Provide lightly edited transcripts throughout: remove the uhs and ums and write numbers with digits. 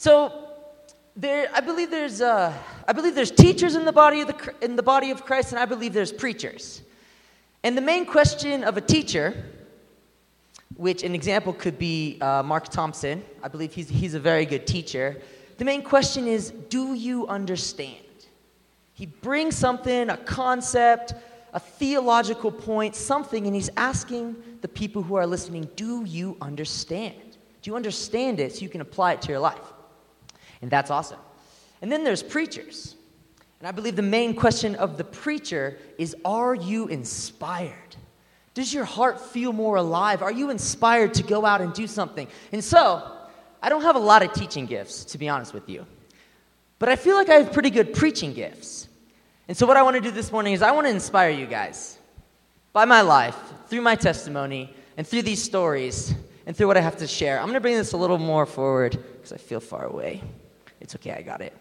So I believe there's teachers in the body of Christ, and I believe there's preachers. And the main question of a teacher, which an example could be Mark Thompson. I believe he's a very good teacher. The main question is, do you understand? He brings something, a concept, a theological point, something, and he's asking the people who are listening, do you understand? Do you understand it so you can apply it to your life? And that's awesome. And then there's preachers. And I believe the main question of the preacher is, are you inspired? Does your heart feel more alive? Are you inspired to go out and do something? And so, I don't have a lot of teaching gifts, to be honest with you. But I feel like I have pretty good preaching gifts. And so what I want to do this morning is I want to inspire you guys by my life, through my testimony, and through these stories, and through what I have to share. I'm going to bring this a little more forward because I feel far away. It's okay, I got it.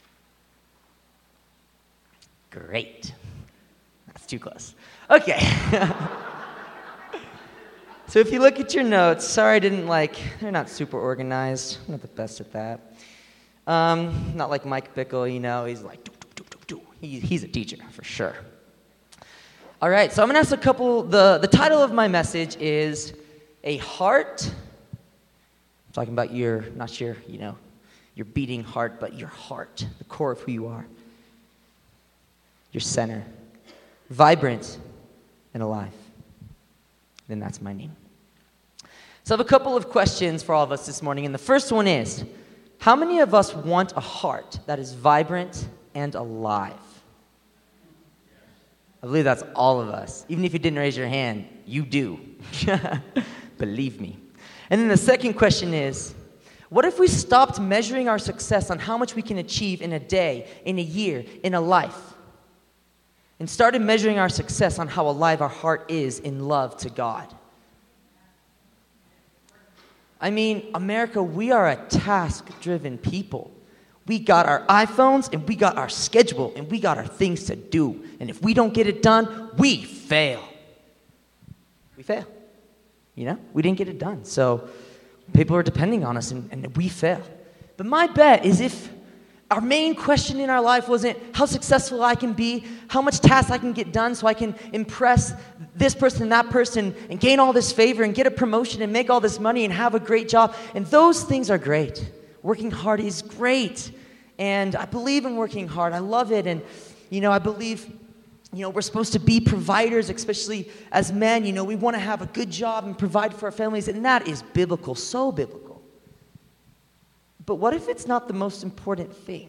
Great. That's too close. Okay. So if you look at your notes, sorry they're not super organized. I'm not the best at that. Not like Mike Bickle, he's like, do. He's a teacher, for sure. All right, so I'm going to ask a couple, the title of my message is A Heart. I'm talking about your beating heart, but your heart, the core of who you are. Your center. Vibrant and alive. Then that's my name. So I have a couple of questions for all of us this morning, and the first one is, how many of us want a heart that is vibrant and alive? I believe that's all of us. Even if you didn't raise your hand, you do. Believe me. And then the second question is, what if we stopped measuring our success on how much we can achieve in a day, in a year, in a life, and started measuring our success on how alive our heart is in love to God? I mean, America, we are a task-driven people. We got our iPhones, and we got our schedule, and we got our things to do. And if we don't get it done, we fail. We fail. We didn't get it done. So people are depending on us, and we fail. But my bet is if our main question in our life wasn't how successful I can be, how much tasks I can get done so I can impress this person and that person and gain all this favor and get a promotion and make all this money and have a great job. And those things are great. Working hard is great. And I believe in working hard. I love it. And, I believe, we're supposed to be providers, especially as men. We want to have a good job and provide for our families. And that is biblical, so biblical. But what if it's not the most important thing?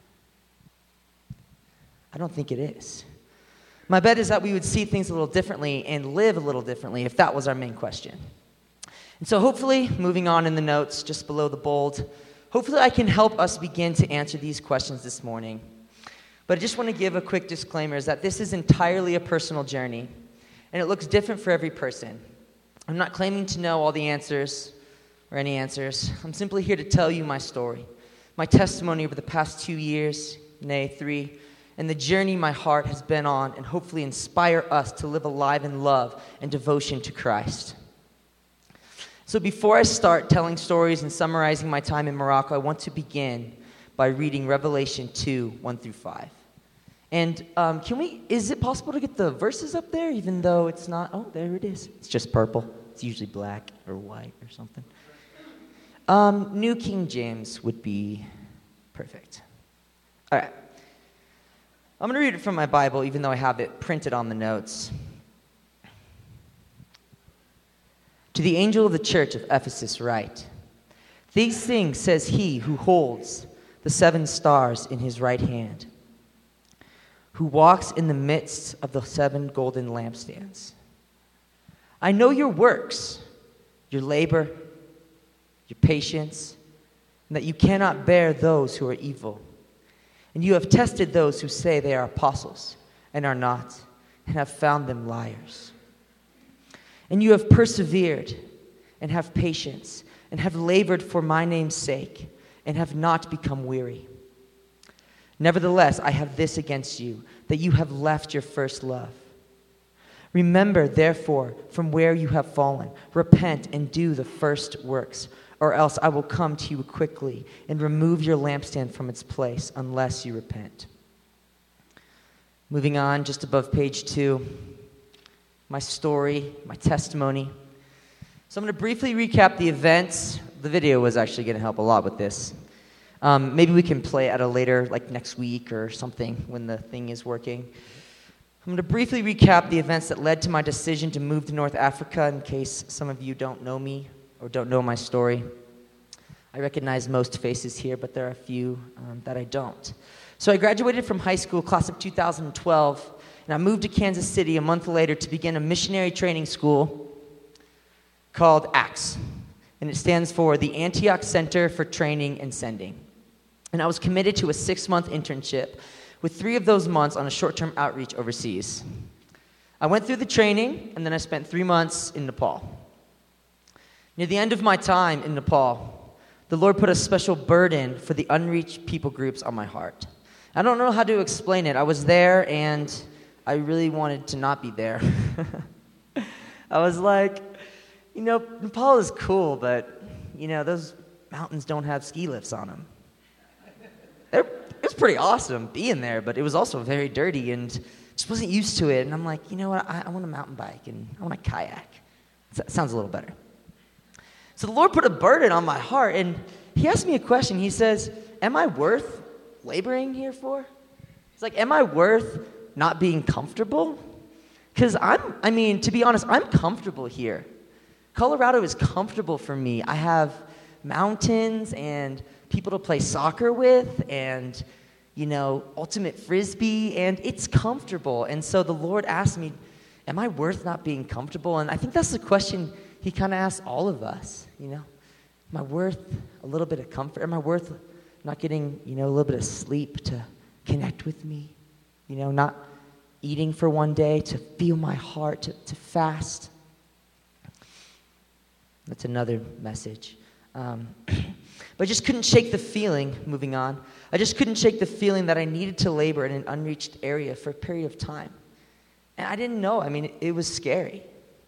I don't think it is. My bet is that we would see things a little differently and live a little differently if that was our main question. And so hopefully, moving on in the notes, just below the bold, hopefully I can help us begin to answer these questions this morning. But I just want to give a quick disclaimer is that this is entirely a personal journey, and it looks different for every person. I'm not claiming to know all the answers or any answers. I'm simply here to tell you my story, my testimony over the past 2 years, nay, 3, and the journey my heart has been on, and hopefully inspire us to live alive in love and devotion to Christ. So before I start telling stories and summarizing my time in Morocco, I want to begin by reading Revelation 2, 1 through 5. And is it possible to get the verses up there, even though it's not? Oh, there it is. It's just purple. It's usually black or white or something. New King James would be perfect. All right. I'm going to read it from my Bible, even though I have it printed on the notes. To the angel of the church of Ephesus write, these things says he who holds the 7 stars in his right hand, who walks in the midst of the 7 golden lampstands. I know your works, your labor, your patience, and that you cannot bear those who are evil. And you have tested those who say they are apostles and are not, and have found them liars. And you have persevered and have patience and have labored for my name's sake and have not become weary. Nevertheless, I have this against you, that you have left your first love. Remember, therefore, from where you have fallen, repent and do the first works, or else I will come to you quickly and remove your lampstand from its place unless you repent. Moving on, just above page 2, my story, my testimony. So I'm going to briefly recap the events. The video was actually going to help a lot with this. Maybe we can play at a later, like next week or something when the thing is working. I'm going to briefly recap the events that led to my decision to move to North Africa in case some of you don't know me or don't know my story. I recognize most faces here, but there are a few that I don't. So I graduated from high school, class of 2012, and I moved to Kansas City a month later to begin a missionary training school called ACTS, and it stands for the Antioch Center for Training and Sending. And I was committed to a 6-month internship with 3 of those months on a short-term outreach overseas. I went through the training, and then I spent 3 months in Nepal. Near the end of my time in Nepal, the Lord put a special burden for the unreached people groups on my heart. I don't know how to explain it. I was there, and I really wanted to not be there. I was like, Nepal is cool, but, those mountains don't have ski lifts on them. It was pretty awesome being there, but it was also very dirty and just wasn't used to it. And I'm like, you know what, I want a mountain bike and I want a kayak. That sounds a little better. So the Lord put a burden on my heart, and he asked me a question. He says, am I worth laboring here for? It's like, am I worth not being comfortable? Because to be honest, I'm comfortable here. Colorado is comfortable for me. I have mountains and people to play soccer with and, ultimate frisbee, and it's comfortable. And so the Lord asked me, am I worth not being comfortable? And I think that's the question he kind of asks all of us, Am I worth a little bit of comfort? Am I worth not getting, a little bit of sleep to connect with me? Not eating for one day, to feel my heart, to fast. That's another message. But I just couldn't shake the feeling, moving on, I just couldn't shake the feeling that I needed to labor in an unreached area for a period of time. And I didn't know. It was scary.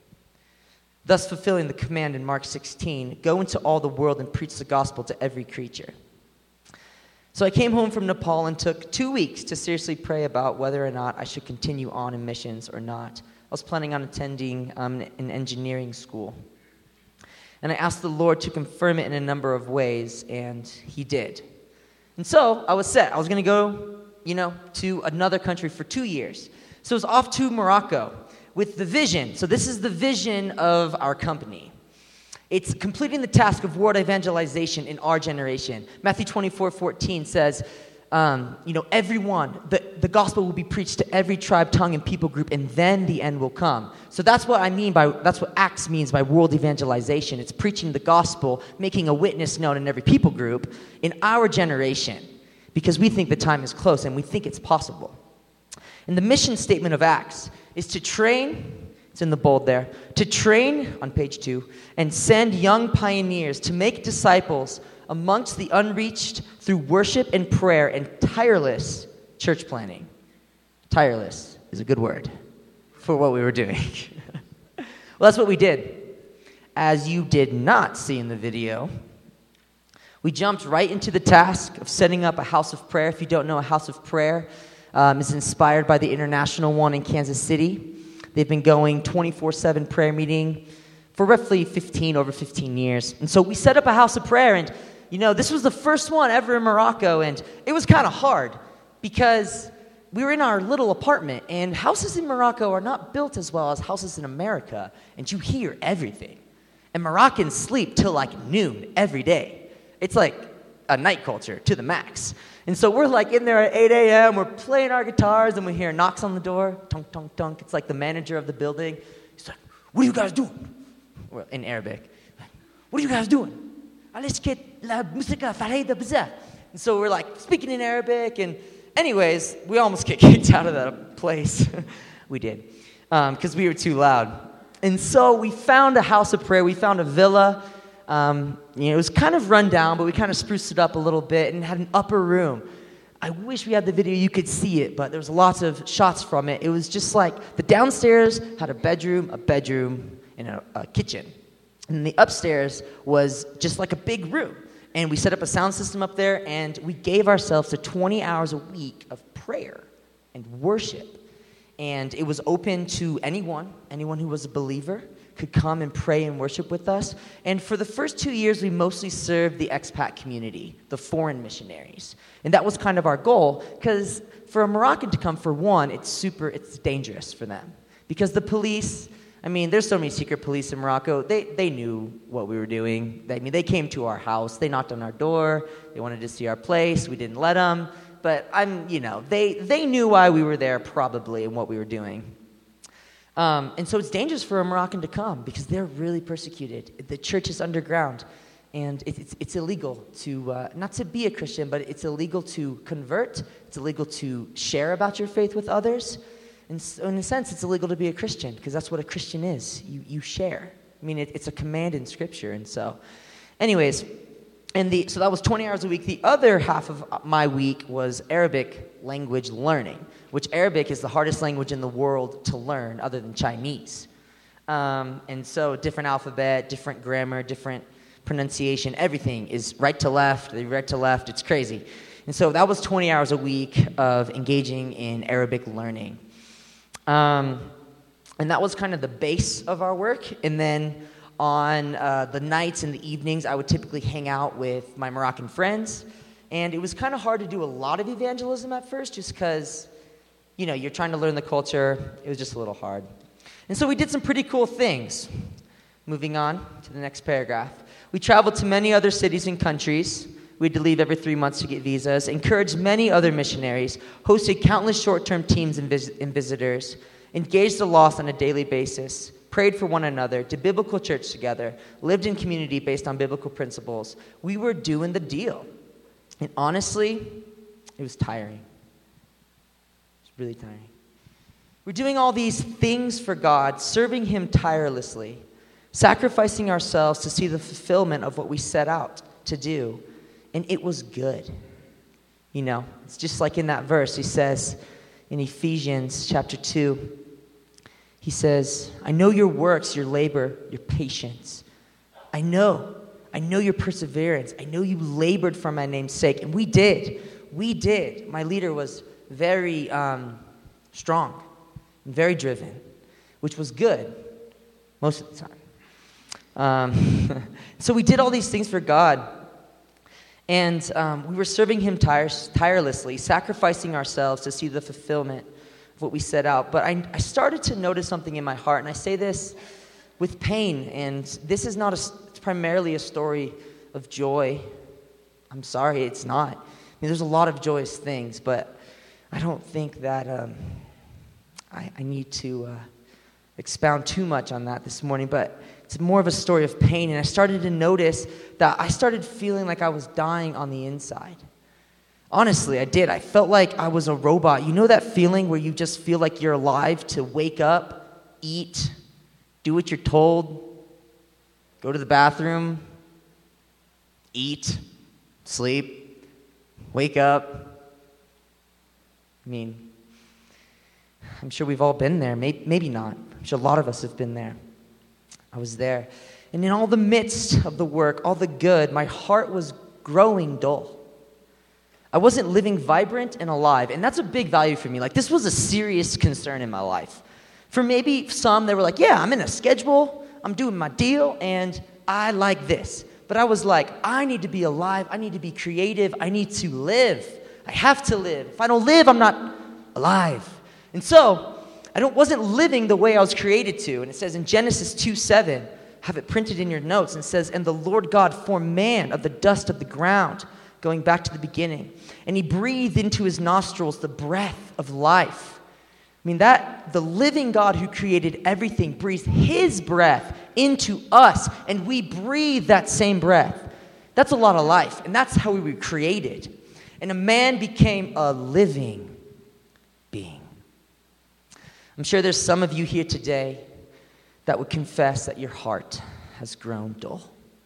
Thus fulfilling the command in Mark 16, go into all the world and preach the gospel to every creature. So I came home from Nepal and took 2 weeks to seriously pray about whether or not I should continue on in missions or not. I was planning on attending an engineering school. And I asked the Lord to confirm it in a number of ways, and he did. And so I was set. I was going to go, to another country for 2 years. So I was off to Morocco with the vision. So this is the vision of our company. It's completing the task of world evangelization in our generation. Matthew 24:14 says, everyone, the gospel will be preached to every tribe, tongue, and people group, and then the end will come. So that's what that's what Acts means by world evangelization. It's preaching the gospel, making a witness known in every people group in our generation, because we think the time is close and we think it's possible. And the mission statement of Acts is to train, it's in the bold there, to train, on page 2, and send young pioneers to make disciples amongst the unreached through worship and prayer and tireless church planning. Tireless is a good word for what we were doing. Well, that's what we did. As you did not see in the video, we jumped right into the task of setting up a house of prayer. If you don't know, a house of prayer is inspired by the international one in Kansas City. They've been going 24/7 prayer meeting for roughly over 15 years. And so we set up a house of prayer, and this was the first one ever in Morocco, and it was kind of hard because we were in our little apartment, and houses in Morocco are not built as well as houses in America, and you hear everything. And Moroccans sleep till like noon every day. It's like a night culture to the max. And so we're like in there at 8 a.m., we're playing our guitars, and we hear knocks on the door, tunk, tunk, tunk. It's like the manager of the building. He's like, what are you guys doing? In Arabic. What are you guys doing? And so we're like speaking in Arabic, and anyways, we almost get kicked out of that place. We did, because we were too loud. And so we found a house of prayer. We found a villa. It was kind of run down, but we kind of spruced it up a little bit and had an upper room. I wish we had the video, you could see it, but there was lots of shots from it. It was just like the downstairs had a bedroom, and a kitchen. And the upstairs was just like a big room. And we set up a sound system up there, and we gave ourselves to 20 hours a week of prayer and worship. And it was open to anyone who was a believer could come and pray and worship with us. And for the first 2 years, we mostly served the expat community, the foreign missionaries. And that was kind of our goal, because for a Moroccan to come, for one, it's dangerous for them. Because the police, there's so many secret police in Morocco. They knew what we were doing. They came to our house. They knocked on our door. They wanted to see our place. We didn't let them. But they knew why we were there probably and what we were doing. And so it's dangerous for a Moroccan to come because they're really persecuted. The church is underground, and it's illegal to, not to be a Christian, but it's illegal to convert. It's illegal to share about your faith with others. And so in a sense, it's illegal to be a Christian because that's what a Christian is. You share. It's a command in Scripture. And so, anyways, so that was 20 hours a week. The other half of my week was Arabic language learning, which Arabic is the hardest language in the world to learn other than Chinese. And so different alphabet, different grammar, different pronunciation, everything is right to left, it's crazy. And so that was 20 hours a week of engaging in Arabic learning. And that was kind of the base of our work. And then on the nights and the evenings, I would typically hang out with my Moroccan friends. And it was kind of hard to do a lot of evangelism at first just because, you're trying to learn the culture. It was just a little hard. And so we did some pretty cool things. Moving on to the next paragraph. We traveled to many other cities and countries. We had to leave every 3 months to get visas. Encouraged many other missionaries. Hosted countless short-term teams and visitors. Engaged the lost on a daily basis. Prayed for one another, did biblical church together, lived in community based on biblical principles. We were doing the deal. And honestly, it was tiring. It was really tiring. We're doing all these things for God, serving Him tirelessly, sacrificing ourselves to see the fulfillment of what we set out to do. And it was good. It's just like in that verse, he says in Ephesians chapter 2, he says, I know your works, your labor, your patience. I know your perseverance. I know you labored for my name's sake. And we did. My leader was very strong and very driven, which was good most of the time. So we did all these things for God. And we were serving Him tirelessly, sacrificing ourselves to see the fulfillment what we set out. But I started to notice something in my heart, and I say this with pain, and this is not it's primarily a story of joy. I'm sorry, it's not. There's a lot of joyous things, but I don't think that I need to expound too much on that this morning, but it's more of a story of pain, and I started to notice that I started feeling like I was dying on the inside. Honestly, I did. I felt like I was a robot. You know that feeling where you just feel like you're alive to wake up, eat, do what you're told, go to the bathroom, eat, sleep, wake up. I'm sure we've all been there. Maybe not. I'm sure a lot of us have been there. I was there. And in all the midst of the work, all the good, my heart was growing dull. I wasn't living vibrant and alive, and that's a big value for me. This was a serious concern in my life. For maybe some, they were like, yeah, I'm in a schedule, I'm doing my deal, and I like this. But I was like, I need to be alive, I need to be creative, I need to live. I have to live. If I don't live, I'm not alive. And so, wasn't living the way I was created to. And it says in Genesis 2:7, have it printed in your notes, and it says, and the Lord God formed man of the dust of the ground, going back to the beginning. And He breathed into his nostrils the breath of life. The living God who created everything breathed His breath into us, and we breathe that same breath. That's a lot of life, and that's how we were created. And a man became a living being. I'm sure there's some of you here today that would confess that your heart has grown dull.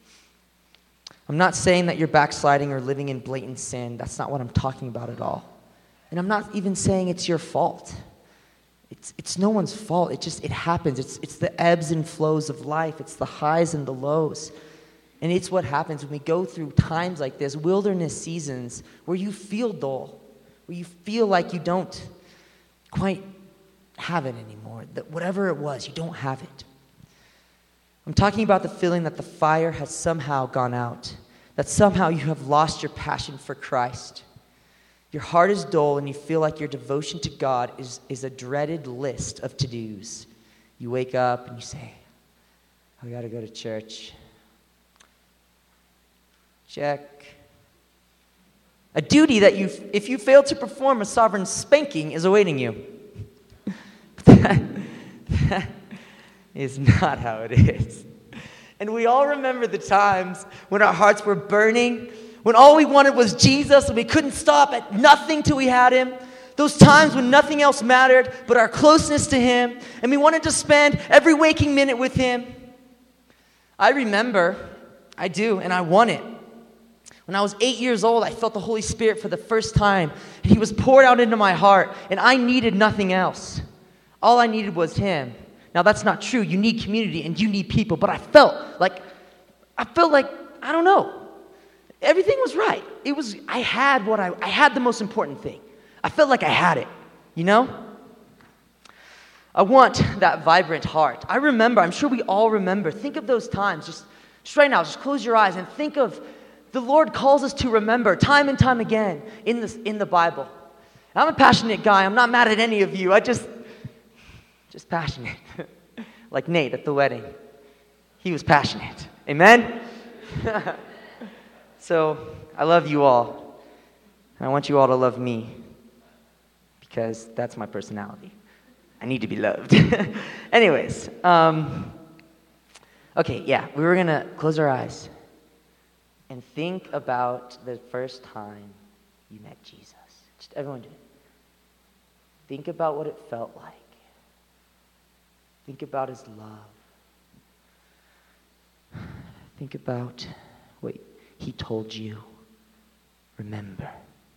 I'm not saying that you're backsliding or living in blatant sin. That's not what I'm talking about at all. And I'm not even saying it's your fault. It's no one's fault. It happens. It's the ebbs and flows of life. It's the highs and the lows. And it's what happens when we go through times like this, wilderness seasons, where you feel dull, where you feel like you don't quite have it anymore, that whatever it was, you don't have it. I'm talking about the feeling that the fire has somehow gone out, that somehow you have lost your passion for Christ. Your heart is dull and you feel like your devotion to God is a dreaded list of to-dos. You wake up and you say, I got to go to church. Check. A duty that if you fail to perform, a sovereign spanking is awaiting you. That is not how it is. And we all remember the times when our hearts were burning, when all we wanted was Jesus and we couldn't stop at nothing till we had him. Those times when nothing else mattered but our closeness to him, and we wanted to spend every waking minute with him. I remember, I do, and I want it. When I was 8 years old, I felt the Holy Spirit for the first time, and he was poured out into my heart, and I needed nothing else. All I needed was him. Now, that's not true. You need community, and you need people, but I felt like, I don't know. Everything was right. I had the most important thing. I felt like I had it, you know? I want that vibrant heart. I'm sure we all remember. Think of those times. Just right now, just close your eyes and think of the Lord calls us to remember time and time again in the Bible. I'm a passionate guy. I'm not mad at any of you. Just passionate. Like Nate at the wedding. He was passionate. Amen? So, I love you all. And I want you all to love me. Because that's my personality. I need to be loved. Anyways. Okay, yeah. We were going to close our eyes. And think about the first time you met Jesus. Just everyone do it. Think about what it felt like. Think about his love. Think about what he told you. Remember.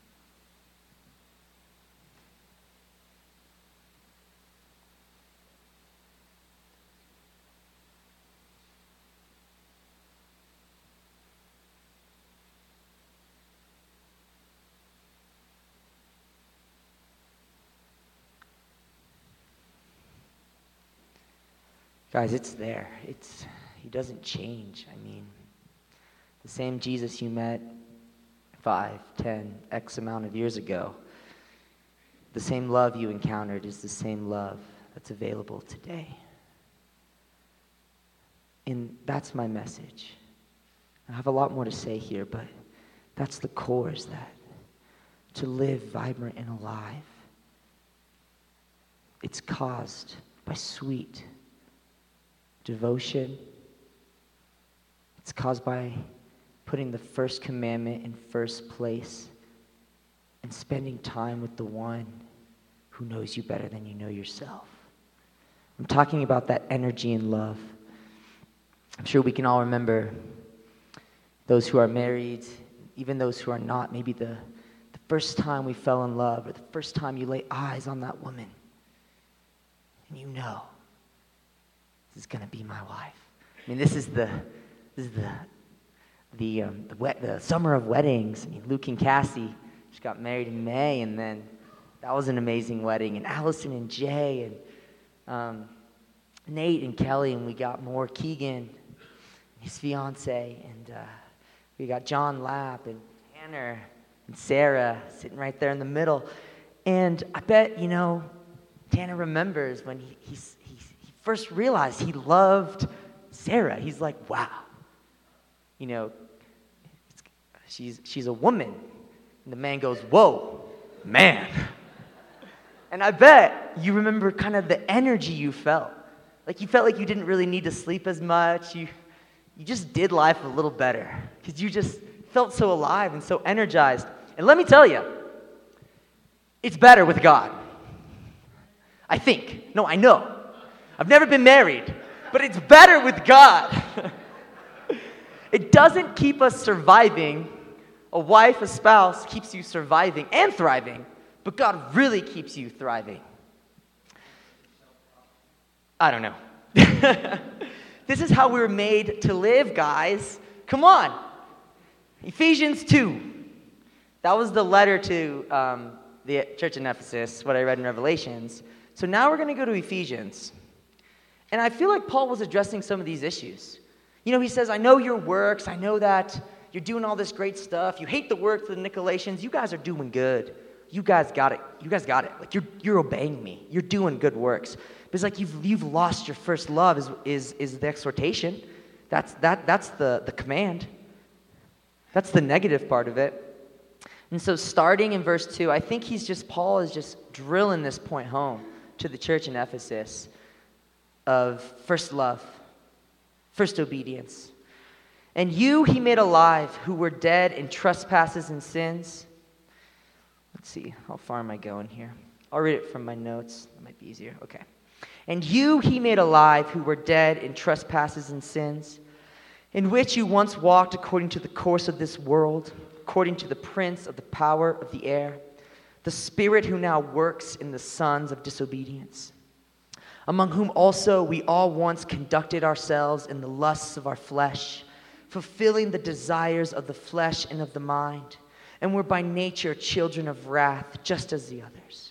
Guys, it's there. He doesn't change. I mean, the same Jesus you met 5, 10, X amount of years ago, the same love you encountered is the same love that's available today. And that's my message. I have a lot more to say here, but that's the core, is that to live vibrant and alive, it's caused by sweet devotion. It's caused by putting the first commandment in first place and spending time with the one who knows you better than you know yourself. I'm talking about that energy and love. I'm sure we can all remember those who are married, even those who are not, maybe the first time we fell in love or the first time you lay eyes on that woman and you know, this is going to be my wife. I mean, this is the summer of weddings. I mean, Luke and Cassie just got married in May, and then that was an amazing wedding. And Allison and Jay, and Nate and Kelly, and we got more Keegan, his fiance, and we got John Lapp and Tanner and Sarah sitting right there in the middle. And I bet, Tanner remembers when he first realized he loved Sarah. He's like, wow. She's a woman. And the man goes, whoa, man. And I bet you remember kind of the energy you felt. Like you felt like you didn't really need to sleep as much. You just did life a little better because you just felt so alive and so energized. And let me tell you, it's better with God. I think. No, I know. I've never been married, but it's better with God. It doesn't keep us surviving. A wife, a spouse keeps you surviving and thriving, but God really keeps you thriving. I don't know. This is how we were made to live, guys. Come on. Ephesians 2. That was the letter to the church in Ephesus, what I read in Revelations. So now we're going to go to Ephesians. And I feel like Paul was addressing some of these issues. You know, he says, I know your works. I know that you're doing all this great stuff. You hate the works of the Nicolaitans. You guys are doing good. You guys got it. You guys got it. Like, you're obeying me. You're doing good works. But it's like you've lost your first love is the exhortation. That's the command. That's the negative part of it. And so starting in verse 2, I think Paul is just drilling this point home to the church in Ephesus of first love, first obedience. And you he made alive who were dead in trespasses and sins. Let's see, how far am I going here? I'll read it from my notes. That might be easier. Okay. And you he made alive who were dead in trespasses and sins, in which you once walked according to the course of this world, according to the prince of the power of the air, the spirit who now works in the sons of disobedience, among whom also we all once conducted ourselves in the lusts of our flesh, fulfilling the desires of the flesh and of the mind, and were by nature children of wrath, just as the others.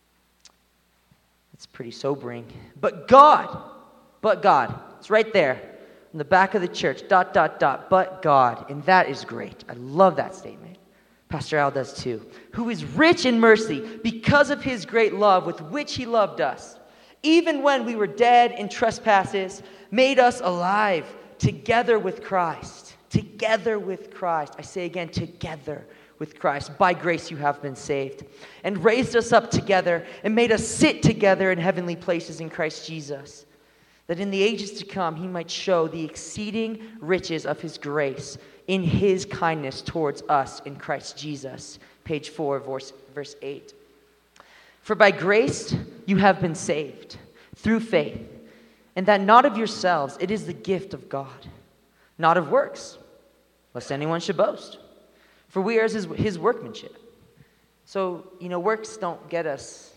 It's pretty sobering. But God, it's right there in the back of the church, ... but God, and that is great. I love that statement. Pastor Al does too. Who is rich in mercy because of his great love with which he loved us, even when we were dead in trespasses, made us alive together with Christ. Together with Christ. I say again, together with Christ. By grace you have been saved. And raised us up together and made us sit together in heavenly places in Christ Jesus, that in the ages to come he might show the exceeding riches of his grace in his kindness towards us in Christ Jesus. Page 4, verse 8. For by grace you have been saved through faith, and that not of yourselves, it is the gift of God, not of works, lest anyone should boast. For we are his workmanship. So, works don't get us,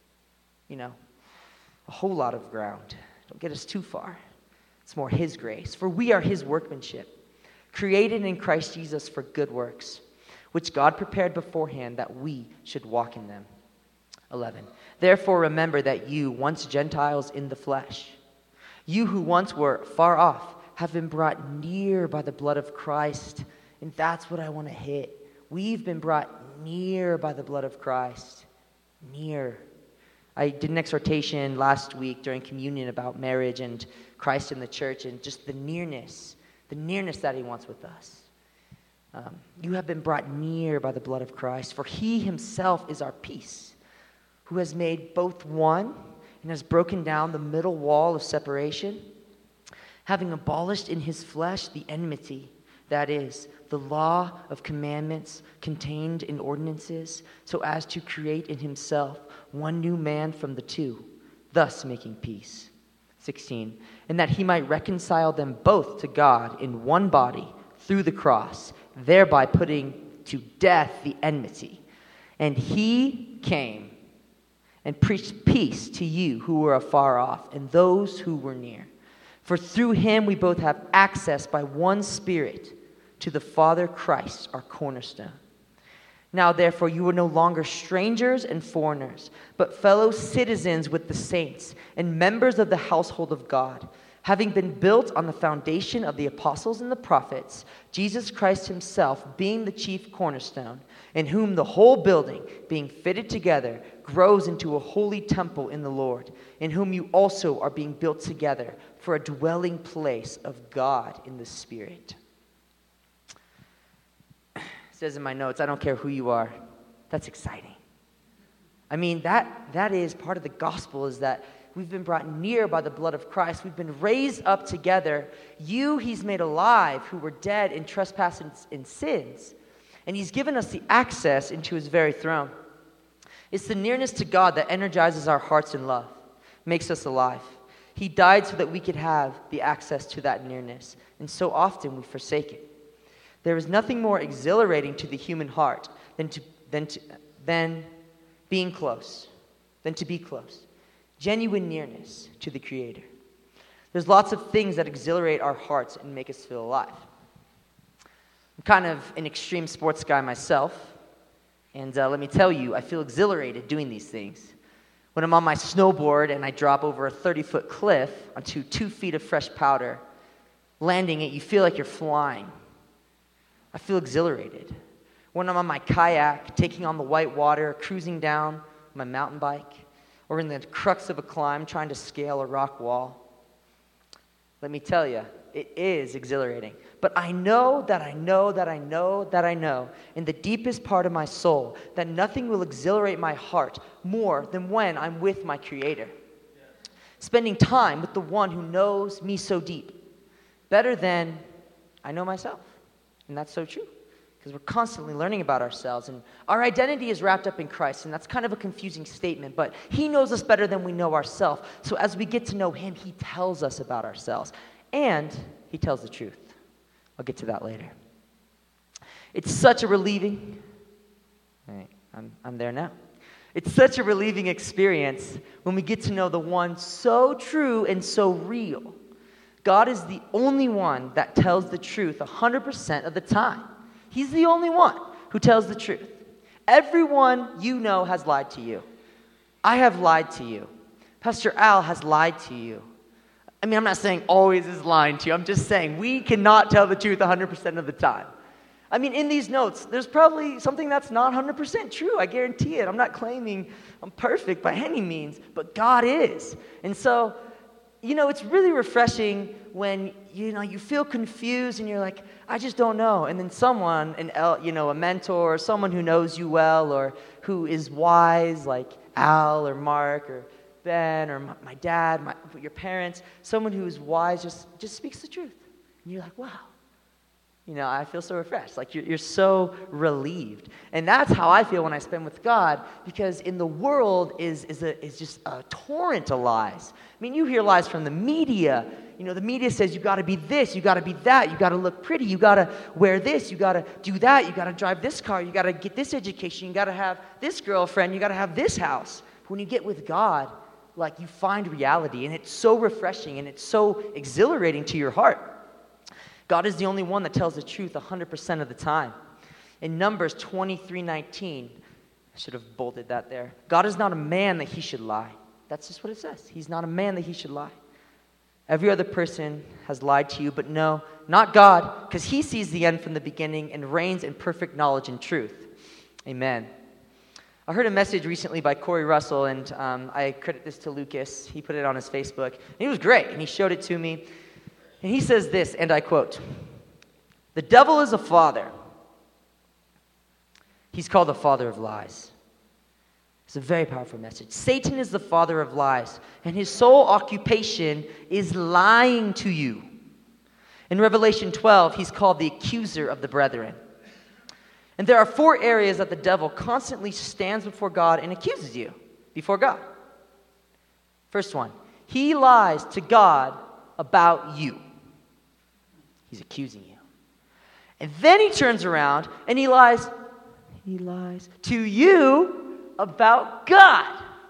a whole lot of ground. Don't get us too far. It's more his grace. For we are his workmanship, created in Christ Jesus for good works, which God prepared beforehand that we should walk in them. 11. Therefore remember that you, once Gentiles in the flesh, you who once were far off, have been brought near by the blood of Christ. And that's what I want to hit. We've been brought near by the blood of Christ. Near. I did an exhortation last week during communion about marriage and Christ in the church and just the nearness that he wants with us. You have been brought near by the blood of Christ, for he himself is our peace, who has made both one and has broken down the middle wall of separation, having abolished in his flesh the enmity, that is, the law of commandments contained in ordinances, so as to create in himself one new man from the two, thus making peace. 16. And that he might reconcile them both to God in one body through the cross, thereby putting to death the enmity. And he came and preached peace to you who were afar off and those who were near. For through him we both have access by one Spirit to the Father Christ, our cornerstone. Now, therefore, you are no longer strangers and foreigners, but fellow citizens with the saints and members of the household of God, having been built on the foundation of the apostles and the prophets, Jesus Christ himself being the chief cornerstone, in whom the whole building, being fitted together, grows into a holy temple in the Lord, in whom you also are being built together for a dwelling place of God in the Spirit. It says in my notes, I don't care who you are. That's exciting. I mean, that is part of the gospel, is that we've been brought near by the blood of Christ. We've been raised up together. You he's made alive who were dead in trespasses and sins. And he's given us the access into his very throne. It's the nearness to God that energizes our hearts in love, makes us alive. He died so that we could have the access to that nearness. And so often we forsake it. There is nothing more exhilarating to the human heart than being close, than to be close. genuine nearness to the Creator. There's lots of things that exhilarate our hearts and make us feel alive. I'm kind of an extreme sports guy myself, and let me tell you, I feel exhilarated doing these things. When I'm on my snowboard and I drop over a 30-foot cliff onto 2 feet of fresh powder, landing it, you feel like you're flying. I feel exhilarated. When I'm on my kayak, taking on the white water, cruising down my mountain bike, or in the crux of a climb, trying to scale a rock wall, let me tell you, it is exhilarating. But I know in the deepest part of my soul that nothing will exhilarate my heart more than when I'm with my Creator. Spending time with the one who knows me so deep, better than I know myself. And that's so true, because we're constantly learning about ourselves, and our identity is wrapped up in Christ, and that's kind of a confusing statement, but he knows us better than we know ourselves. So as we get to know him, he tells us about ourselves, and he tells the truth. I'll get to that later. It's such a relieving, I'm there now. It's such a relieving experience when we get to know the one so true and so real. God is the only one that tells the truth 100% of the time. He's the only one who tells the truth. Everyone you know has lied to you. I have lied to you. Pastor Al has lied to you. I mean, I'm not saying always is lying to you. I'm just saying we cannot tell the truth 100% of the time. I mean, in these notes, there's probably something that's not 100% true. I guarantee it. I'm not claiming I'm perfect by any means, but God is. And so, it's really refreshing when, you feel confused and you're like, I just don't know. And then someone, a mentor, or someone who knows you well or who is wise, like Al or Mark or Ben or my dad, your parents, someone who is wise just speaks the truth. And you're like, wow. I feel so refreshed. Like you're so relieved. And that's how I feel when I spend with God, because in the world is just a torrent of lies. I mean, you hear lies from the media. The media says you got to be this, you got to be that, you got to look pretty, you got to wear this, you got to do that, you got to drive this car, you got to get this education, you got to have this girlfriend, you got to have this house. But when you get with God, you find reality, and it's so refreshing and it's so exhilarating to your heart. God is the only one that tells the truth 100% of the time. In Numbers 23:19, I should have bolded that there. God is not a man that he should lie. That's just what it says. He's not a man that he should lie. Every other person has lied to you, but no, not God, because he sees the end from the beginning and reigns in perfect knowledge and truth. Amen. I heard a message recently by Corey Russell, and I credit this to Lucas. He put it on his Facebook, and it was great, and he showed it to me. And he says this, and I quote, "The devil is a father. He's called the father of lies." It's a very powerful message. Satan is the father of lies, and his sole occupation is lying to you. In Revelation 12, he's called the accuser of the brethren. And there are 4 areas that the devil constantly stands before God and accuses you before God. First one, he lies to God about you. He's accusing you. And then he turns around and he lies to you about God.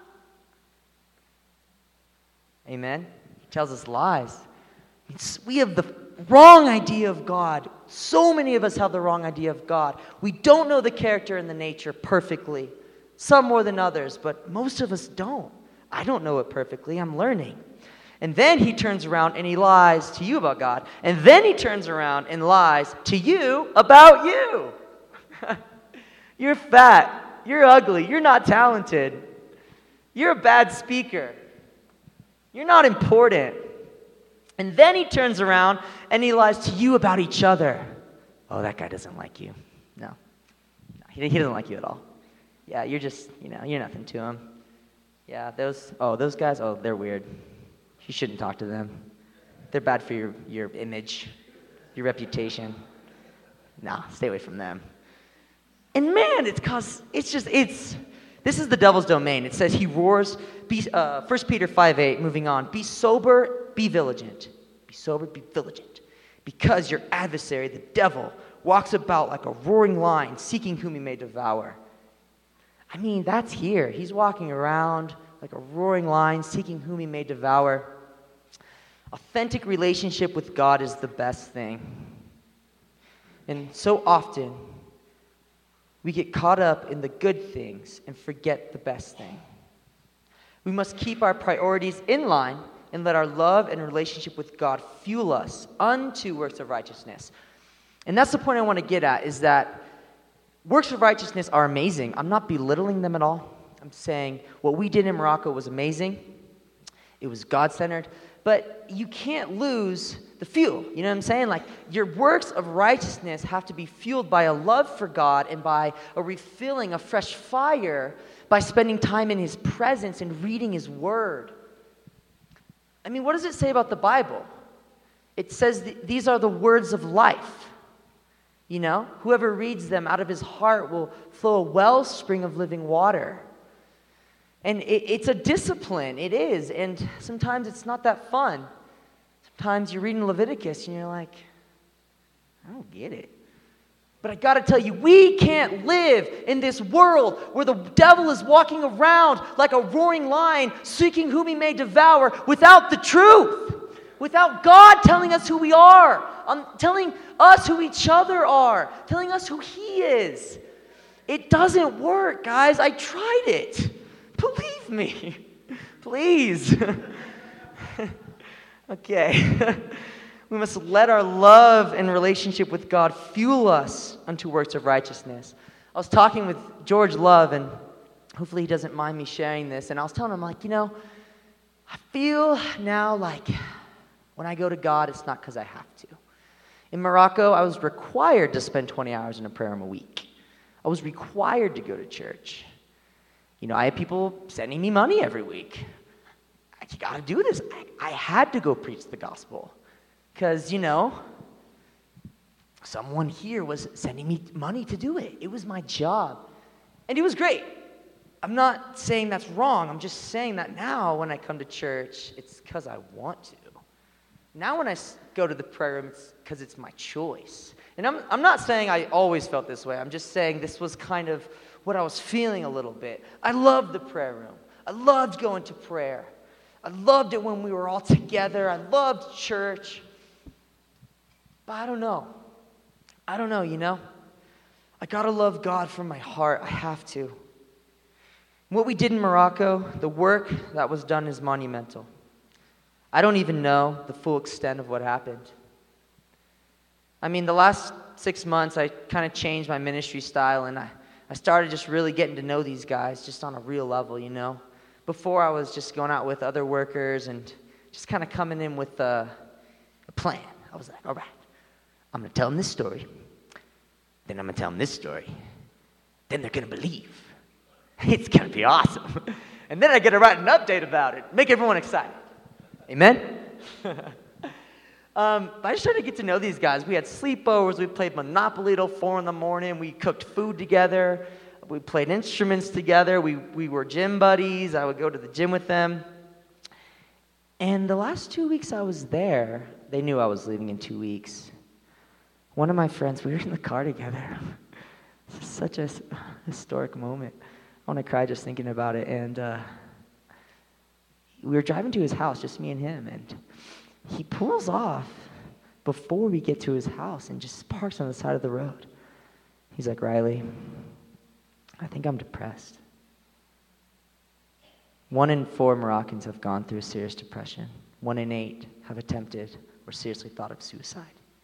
Amen? He tells us lies. We have the wrong idea of God. So many of us have the wrong idea of God. We don't know the character and the nature perfectly. Some more than others, but most of us don't. I don't know it perfectly. I'm learning. And then he turns around and he lies to you about God. And then he turns around and lies to you about you. You're fat. You're ugly. You're not talented. You're a bad speaker. You're not important. And then he turns around and he lies to you about each other. Oh, that guy doesn't like you. No. He doesn't like you at all. Yeah, you're just, you're nothing to him. Yeah, those guys, they're weird. You shouldn't talk to them. They're bad for your image, your reputation. Nah, stay away from them. And man, this is the devil's domain. It says he roars, 1 Peter 5:8, moving on, be sober, be vigilant. Be sober, be vigilant. Because your adversary, the devil, walks about like a roaring lion, seeking whom he may devour. I mean, that's here. He's walking around like a roaring lion, seeking whom he may devour. Authentic relationship with God is the best thing. And so often, we get caught up in the good things and forget the best thing. We must keep our priorities in line and let our love and relationship with God fuel us unto works of righteousness. And that's the point I want to get at, is that works of righteousness are amazing. I'm not belittling them at all. I'm saying what we did in Morocco was amazing. It was God-centered. But you can't lose the fuel. You know what I'm saying? Like, your works of righteousness have to be fueled by a love for God and by a refilling, a fresh fire, by spending time in His presence and reading His Word. I mean, what does it say about the Bible? It says these are the words of life. You know, whoever reads them, out of his heart will flow a wellspring of living water. And it's a discipline, it is. And sometimes it's not that fun. Sometimes you're reading Leviticus and you're like, I don't get it. But I got to tell you, we can't live in this world where the devil is walking around like a roaring lion, seeking whom he may devour, without the truth. Without God telling us who we are, telling us who each other are, telling us who He is. It doesn't work, guys. I tried it. Believe me. Please. Okay. We must let our love and relationship with God fuel us unto works of righteousness. I was talking with George Love, and hopefully he doesn't mind me sharing this, and I was telling him, like, you know, I feel now like when I go to God, it's not because I have to. In Morocco, I was required to spend 20 hours in a prayer room a week. I was required to go to church. You know, I had people sending me money every week. You got to do this. I had to go preach the gospel because, you know, someone here was sending me money to do it. It was my job. And it was great. I'm not saying that's wrong. I'm just saying that now when I come to church, it's because I want to. Now when I go to the prayer room, it's because it's my choice. And I'm not saying I always felt this way. I'm just saying this was kind of what I was feeling a little bit. I loved the prayer room. I loved going to prayer. I loved it when we were all together. I loved church. But I don't know. You know? I got to love God from my heart. I have to. What we did in Morocco, the work that was done is monumental. I don't even know the full extent of what happened. I mean, the last 6 months, I kind of changed my ministry style, and I started just really getting to know these guys just on a real level, you know. Before, I was just going out with other workers and just kind of coming in with a plan. I was like, all right, I'm going to tell them this story. Then I'm going to tell them this story. Then they're going to believe. It's going to be awesome. And then I get to write an update about it, make everyone excited. Amen? But I just tried to get to know these guys. We had sleepovers. We played Monopoly till 4 in the morning. We cooked food together. We played instruments together. We were gym buddies. I would go to the gym with them. And the last 2 weeks I was there, they knew I was leaving in 2 weeks. One of my friends, we were in the car together. This is such a historic moment. I want to cry just thinking about it. And we were driving to his house, just me and him, and he pulls off before we get to his house and just parks on the side of the road. He's like, Riley, I think I'm depressed. 1 in 4 Moroccans have gone through a serious depression. 1 in 8 have attempted or seriously thought of suicide.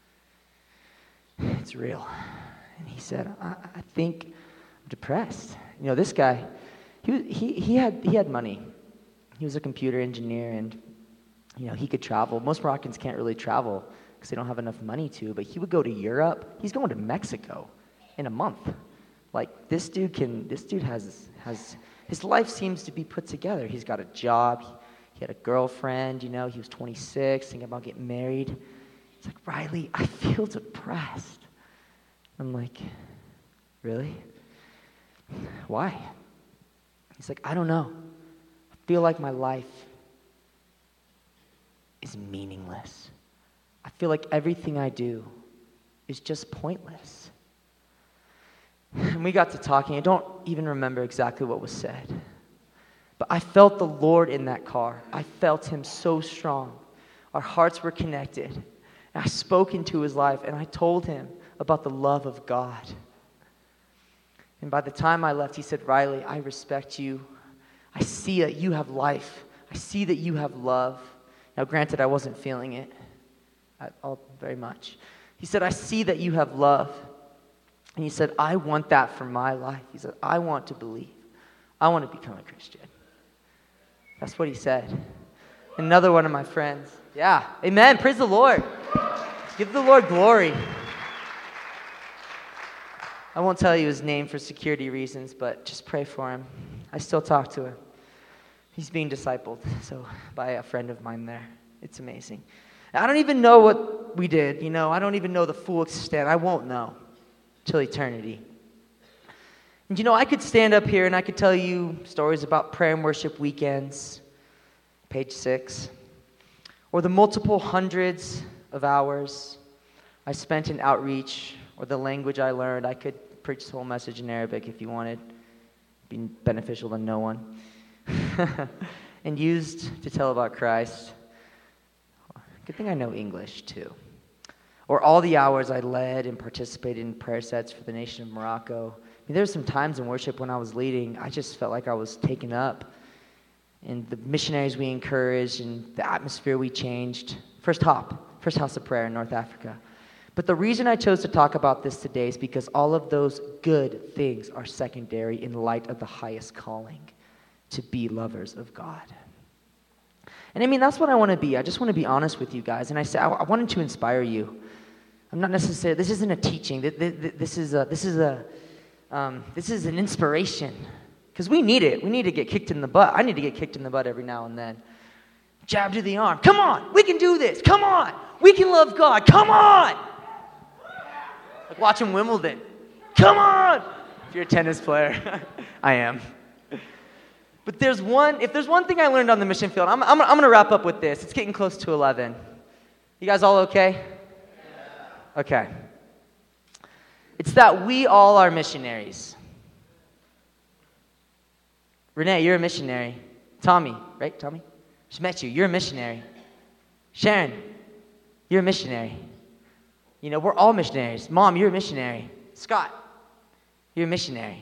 It's real. And he said, I think I'm depressed. You know, this guy, he had money. He was a computer engineer, and, you know, he could travel. Most Moroccans can't really travel because they don't have enough money to, but he would go to Europe. He's going to Mexico in a month. Like, this dude has his life seems to be put together. He's got a job. He had a girlfriend, you know. He was 26, thinking about getting married. He's like, Riley, I feel depressed. I'm like, really? Why? He's like, I don't know. I feel like my life is meaningless. I feel like everything I do is just pointless. And we got to talking. I don't even remember exactly what was said. But But I felt the Lord in that car. I felt him so strong. Our hearts were connected. And I spoke into his life, and I told him about the love of God. And by the time I left, he said, Riley, I respect you. I see that you have life. I see that you have love. Now, granted, I wasn't feeling it very much. He said, I see that you have love. And he said, I want that for my life. He said, I want to believe. I want to become a Christian. That's what he said. Another one of my friends. Yeah, amen. Praise the Lord. Give the Lord glory. I won't tell you his name for security reasons, but just pray for him. I still talk to him. He's being discipled, by a friend of mine there. It's amazing. I don't even know what we did, I don't even know the full extent. I won't know till eternity. And I could stand up here and I could tell you stories about prayer and worship weekends, page 6, or the multiple hundreds of hours I spent in outreach, or the language I learned. I could preach this whole message in Arabic if you wanted. It'd be beneficial to no one. And used to tell about Christ. Good thing I know English too. Or all the hours I led and participated in prayer sets for the nation of Morocco. There's some times in worship when I was leading, I just felt like I was taken up. And the missionaries we encouraged and the atmosphere we changed. First house of prayer in North Africa. But the reason I chose to talk about this today is because all of those good things are secondary in light of the highest calling, to be lovers of God. And that's what I want to be. I just want to be honest with you guys. And I wanted to inspire you. I'm not necessarily, this isn't a teaching. This is an inspiration. Because we need it. We need to get kicked in the butt. I need to get kicked in the butt every now and then. Jab to the arm. Come on. We can do this. Come on. We can love God. Come on. Like watching Wimbledon. Come on. If you're a tennis player. I am. But if there's one thing I learned on the mission field, I'm going to wrap up with this. It's getting close to 11. You guys all okay? Yeah. Okay. It's that we all are missionaries. Renee, you're a missionary. Tommy, right? Tommy? Just met you. You're a missionary. Sharon, you're a missionary. We're all missionaries. Mom, you're a missionary. Scott, you're a missionary.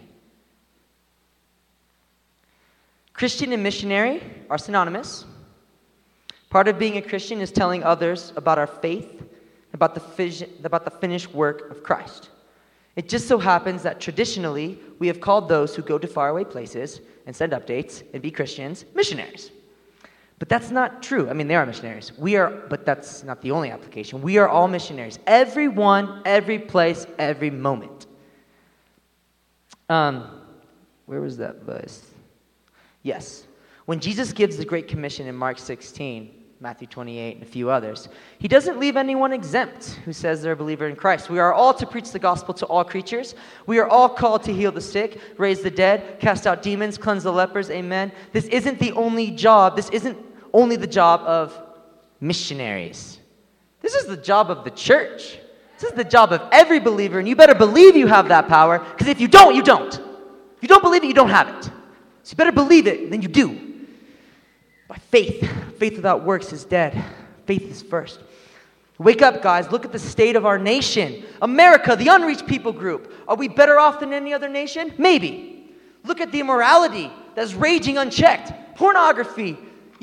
Christian and missionary are synonymous. Part of being a Christian is telling others about our faith, about the finished work of Christ. It just so happens that traditionally, we have called those who go to faraway places and send updates and be Christians missionaries. But that's not true. They are missionaries. But that's not the only application. We are all missionaries. Everyone, every place, every moment. Where was that verse? Yes. When Jesus gives the Great Commission in Mark 16, Matthew 28, and a few others, he doesn't leave anyone exempt who says they're a believer in Christ. We are all to preach the gospel to all creatures. We are all called to heal the sick, raise the dead, cast out demons, cleanse the lepers. Amen. This isn't the only job. This isn't only the job of missionaries. This is the job of the church. This is the job of every believer, and you better believe you have that power, because if you don't, you don't. If you don't believe it, you don't have it. So you better believe it, then you do. By faith. Faith without works is dead. Faith is first. Wake up, guys. Look at the state of our nation. America, the unreached people group. Are we better off than any other nation? Maybe. Look at the immorality that's raging unchecked. Pornography,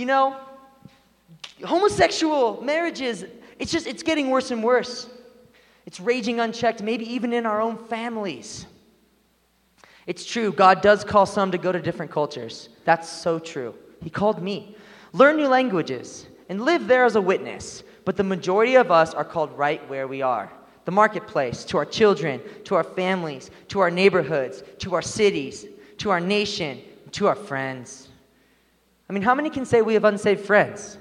homosexual marriages. It's getting worse and worse. It's raging unchecked, maybe even in our own families. It's true, God does call some to go to different cultures. That's so true. He called me. Learn new languages and live there as a witness. But the majority of us are called right where we are. The marketplace, to our children, to our families, to our neighborhoods, to our cities, to our nation, to our friends. How many can say we have unsaved friends?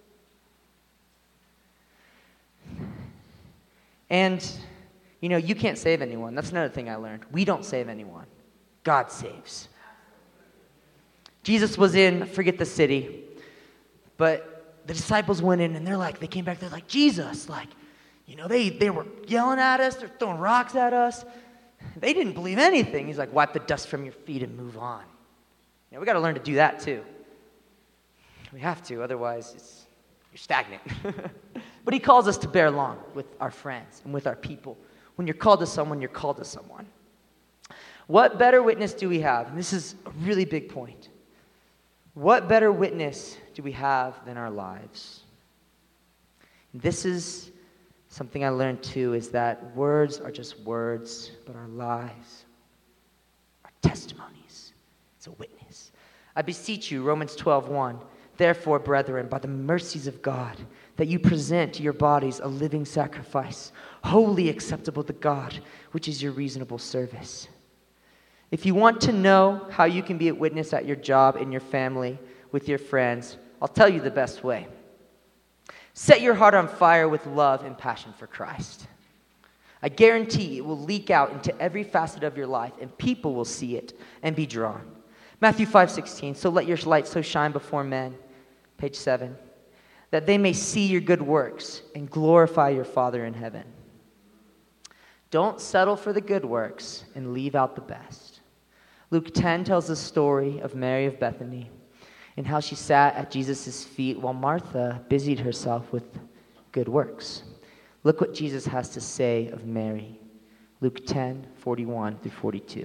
And, you can't save anyone. That's another thing I learned. We don't save anyone. God saves. Jesus was in, forget the city, but the disciples went in and they came back, they're like, Jesus, they were yelling at us, they're throwing rocks at us. They didn't believe anything. He's like, wipe the dust from your feet and move on. We got to learn to do that too. We have to, otherwise you're stagnant. But he calls us to bear along with our friends and with our people. When you're called to someone, you're called to someone. What better witness do we have? And this is a really big point. What better witness do we have than our lives? This is something I learned too, is that words are just words, but our lives are testimonies. It's a witness. I beseech you, Romans 12:1, therefore, brethren, by the mercies of God, that you present your bodies a living sacrifice, wholly acceptable to God, which is your reasonable service. If you want to know how you can be a witness at your job, in your family, with your friends, I'll tell you the best way. Set your heart on fire with love and passion for Christ. I guarantee it will leak out into every facet of your life, and people will see it and be drawn. Matthew 5:16, so let your light so shine before men, page 7, that they may see your good works and glorify your Father in heaven. Don't settle for the good works and leave out the best. Luke 10 tells the story of Mary of Bethany and how she sat at Jesus' feet while Martha busied herself with good works. Look what Jesus has to say of Mary. Luke 10:41 through 42.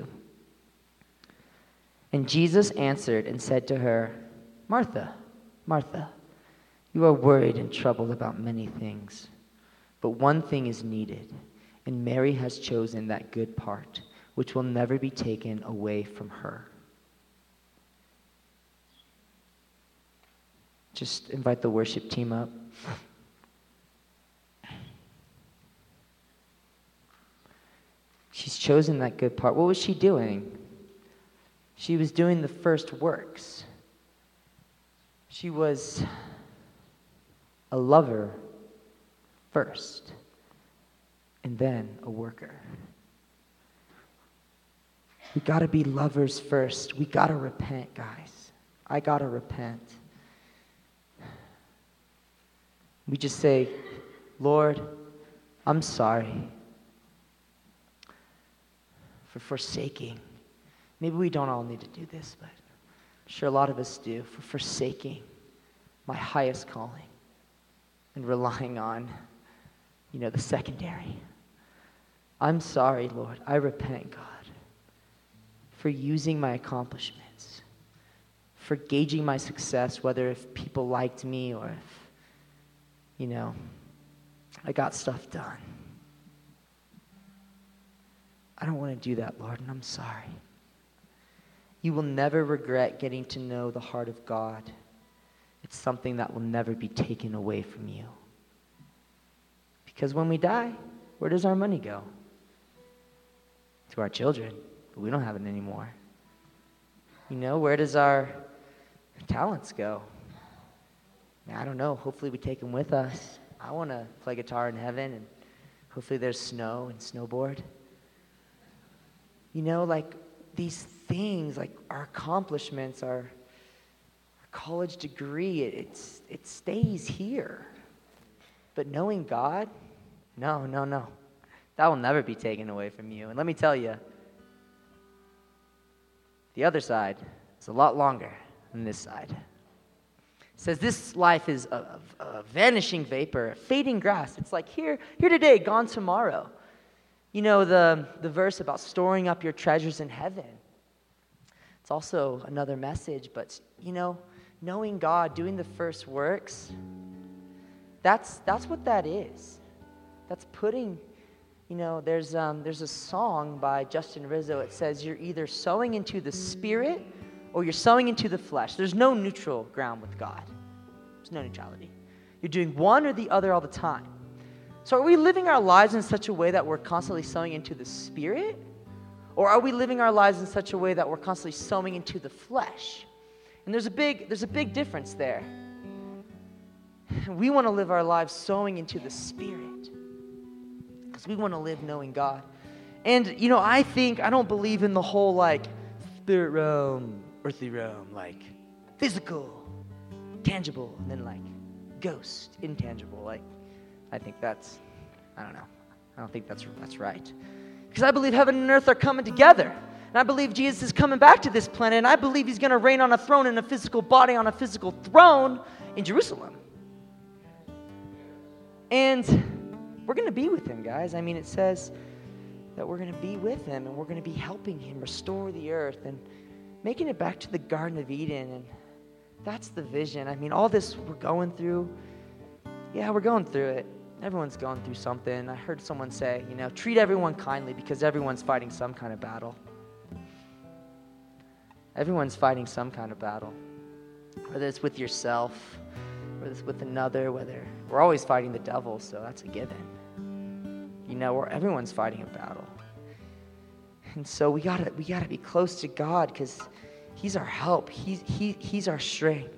And Jesus answered and said to her, Martha, Martha, you are worried and troubled about many things, but one thing is needed, and Mary has chosen that good part, which will never be taken away from her. Just invite the worship team up. She's chosen that good part. What was she doing? She was doing the first works. She was a lover first, and then a worker. We got to be lovers first. We got to repent, guys. I got to repent. We just say, Lord, I'm sorry for forsaking. Maybe we don't all need to do this, but I'm sure a lot of us do, for forsaking my highest calling and relying on, the secondary. I'm sorry, Lord. I repent, God, for using my accomplishments, for gauging my success, whether if people liked me or if, I got stuff done. I don't want to do that, Lord, and I'm sorry. You will never regret getting to know the heart of God. It's something that will never be taken away from you. Because when we die, where does our money go? To our children, but we don't have it anymore. Where does our talents go? I don't know. Hopefully we take them with us. I want to play guitar in heaven, and hopefully there's snow and snowboard. These things, like our accomplishments, our college degree, it stays here. But knowing God, no. That will never be taken away from you. And let me tell you, the other side is a lot longer than this side. It says this life is a vanishing vapor, a fading grass. It's like here today, gone tomorrow. The verse about storing up your treasures in heaven. It's also another message, but, knowing God, doing the first works, that's what that is. That's putting, there's a song by Justin Rizzo. It says you're either sowing into the Spirit or you're sowing into the flesh. There's no neutral ground with God. There's no neutrality. You're doing one or the other all the time. So are we living our lives in such a way that we're constantly sowing into the Spirit? Or are we living our lives in such a way that we're constantly sowing into the flesh? And there's a big difference there. We want to live our lives sowing into the Spirit, because we want to live knowing God. And, I don't believe in the whole, spirit realm, earthly realm, physical, tangible, and then, ghost, intangible. I think that's, I don't know. I don't think that's right. Because I believe heaven and earth are coming together. And And I believe Jesus is coming back to this planet, and I believe he's going to reign on a throne in a physical body on a physical throne in Jerusalem. And we're going to be with him, guys. I mean, it says that we're going to be with him, and we're going to be helping him restore the earth and making it back to the Garden of Eden. And that's the vision. I mean, all this we're going through, yeah, we're going through it. Everyone's going through something. I heard someone say, treat everyone kindly because everyone's fighting some kind of battle. Everyone's fighting some kind of battle. Whether it's with yourself, whether it's with another, we're always fighting the devil, so that's a given. Everyone's fighting a battle. And so we gotta be close to God because he's our help. He's our strength.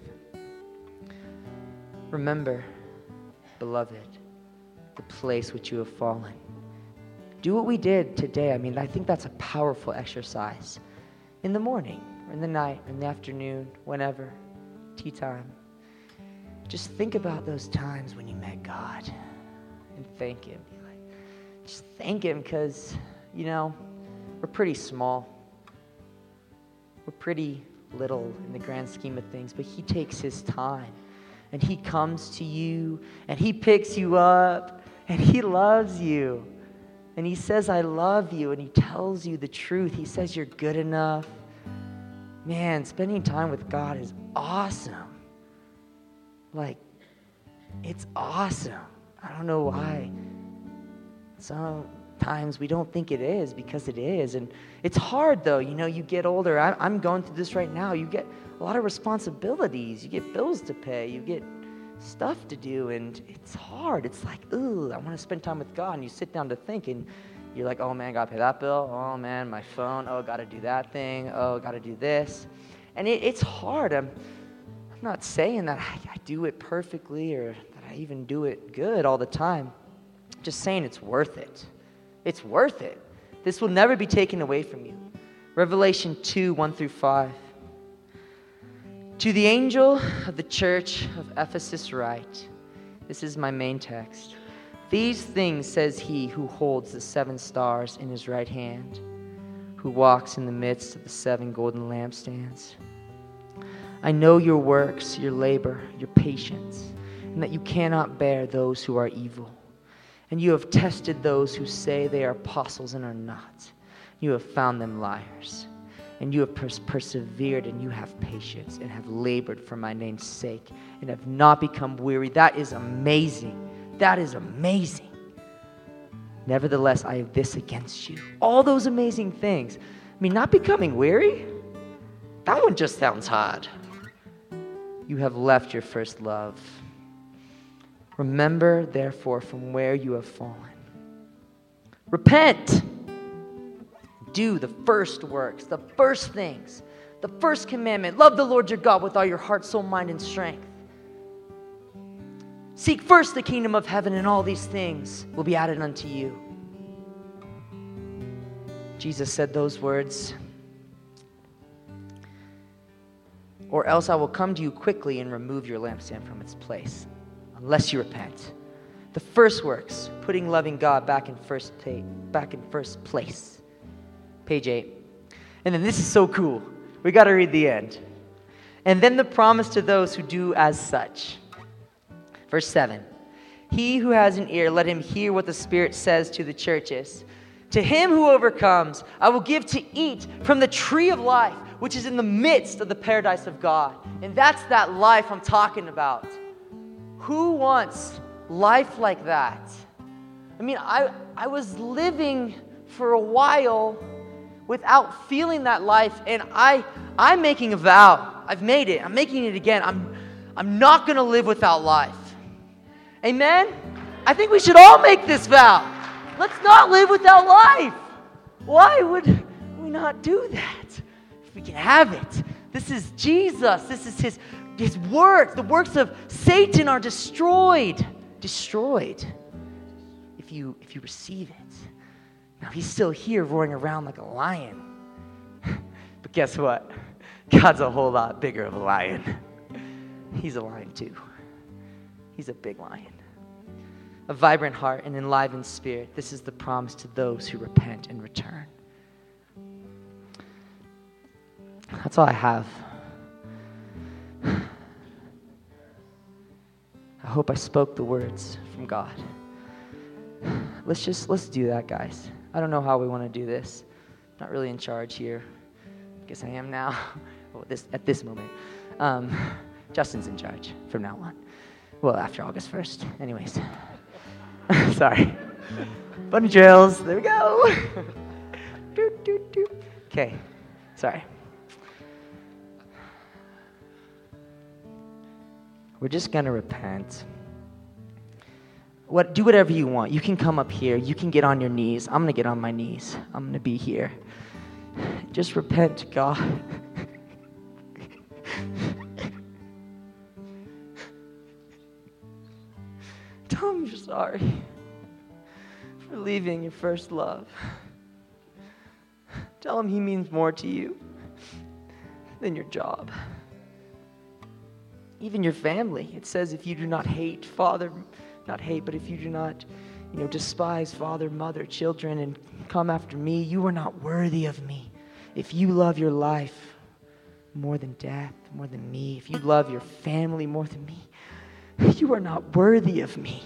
Remember, beloved, the place which you have fallen. Do what we did today. I mean, I think that's a powerful exercise. In the morning, or in the night, or in the afternoon, whenever, tea time. Just think about those times when you met God and thank him. Just thank him because, we're pretty small. We're pretty little in the grand scheme of things, but he takes his time and he comes to you and he picks you up and he loves you and he says, I love you, and he tells you the truth. He says you're good enough. Man, spending time with God is awesome. It's awesome. I don't know why. Sometimes we don't think it is, because it is. And it's hard, though. You get older. I'm going through this right now. You get a lot of responsibilities. You get bills to pay. You get stuff to do. And it's hard. It's like, ooh, I want to spend time with God. And you sit down to think, and you're like, oh, man, got to pay that bill. Oh, man, my phone. Oh, got to do that thing. Oh, got to do this. And it's hard. I'm not saying that I do it perfectly or that I even do it good all the time. Just saying it's worth it. It's worth it. This will never be taken away from you. Revelation 2, 1 through 5. To the angel of the church of Ephesus write, this is my main text. These things says he who holds the 7 stars in his right hand, who walks in the midst of the 7 golden lampstands. I know your works, your labor, your patience, and that you cannot bear those who are evil. And you have tested those who say they are apostles and are not. You have found them liars. And you have persevered, and you have patience, and have labored for my name's sake, and have not become weary. That is amazing. That is amazing. Nevertheless, I have this against you. All those amazing things. I mean, not becoming weary? That one just sounds hard. You have left your first love. Remember, therefore, from where you have fallen. Repent. Do the first works, the first things, the first commandment. Love the Lord your God with all your heart, soul, mind, and strength. Seek first the kingdom of heaven, and all these things will be added unto you. Jesus said those words. Or else I will come to you quickly and remove your lampstand from its place, unless you repent. The first works, putting loving God back in first place. Page 8. And then this is so cool. We got to read the end. And then the promise to those who do as such. Verse 7. He who has an ear, let him hear what the Spirit says to the churches. To him who overcomes, I will give to eat from the tree of life, which is in the midst of the paradise of God. And that's that life I'm talking about. Who wants life like that? I mean, I was living for a while without feeling that life, and I'm making a vow. I've made it. I'm making it again. I'm not going to live without life. Amen? I think we should all make this vow. Let's not live without life. Why would we not do that? If we can have it. This is Jesus. This is his works. The works of Satan are destroyed. Destroyed. If you receive it. Now he's still here roaring around like a lion. But guess what? God's a whole lot bigger of a lion. He's a lion too. He's a big lion. A vibrant heart and enlivened spirit. This is the promise to those who repent and return. That's all I have. I hope I spoke the words from God. Let's do that, guys. I don't know how we want to do this. Not really in charge here. I guess I am now. At this moment. Justin's in charge from now on. Well, after August 1st. Anyways. Sorry. Bunny drills. There we go. Okay. Sorry. We're just going to repent. Do whatever you want. You can come up here. You can get on your knees. I'm going to get on my knees. I'm going to be here. Just repent to God. Tell him you're sorry for leaving your first love. Tell him he means more to you than your job. Even your family. It says if you do not hate father, not hate, but if you do not, despise father, mother, children, and come after me, you are not worthy of me. If you love your life more than death, more than me, if you love your family more than me, you are not worthy of me.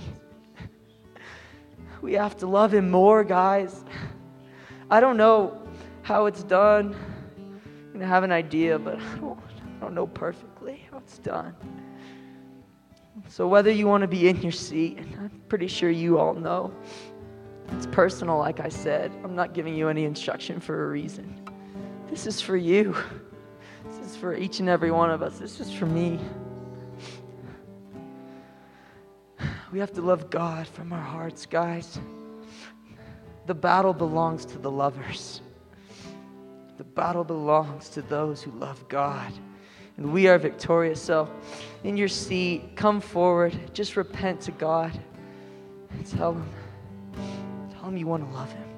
We have to love him more, guys. I don't know how it's done. I have an idea, but I don't know perfectly how it's done. So whether you want to be in your seat, and I'm pretty sure you all know, it's personal, like I said. I'm not giving you any instruction for a reason. This is for you. This is for each and every one of us. This is for me. We have to love God from our hearts, guys. The battle belongs to the lovers. The battle belongs to those who love God. And we are victorious. So in your seat, come forward. Just repent to God. And tell him you want to love him.